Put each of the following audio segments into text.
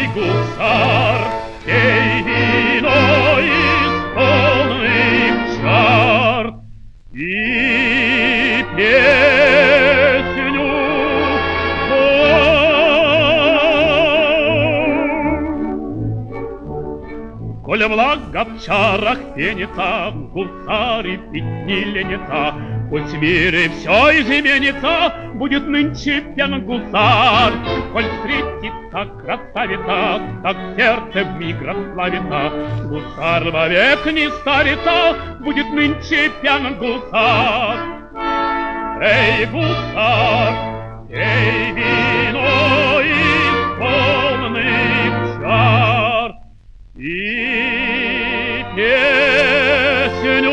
гусар, пей вино из полных чар и песню пой. Коли влага в чарах пенится, гусары пить не ленится, пусть в мире все изменится, будет нынче пьян гусар. Коль встретится красавица, так сердце вмиг расплавится, гусар вовек не старится, будет нынче пьян гусар. Эй, гусар, пей вино из полных чар и песню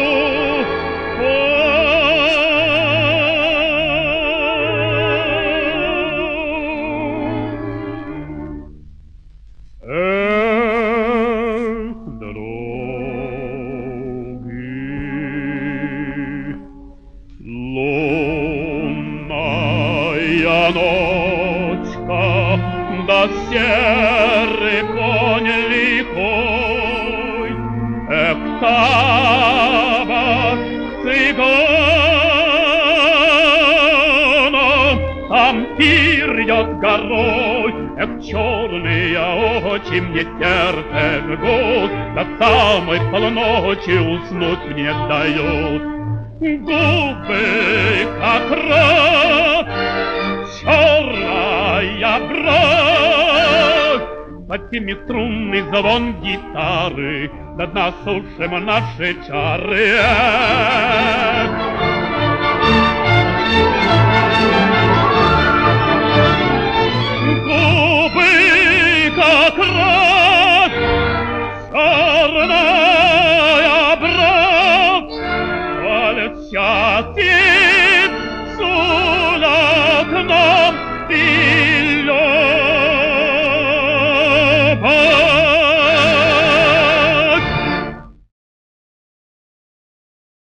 ночка, да серый конь лихой, эх, табак цыганам, там пир идет горой, эх, черные очи мне сердце жгут, до самой полночи уснуть не дают. Губы, как рак, черная бровь, под семиструнный звон гитары, до дна сушим наши чары. Губы, как рак,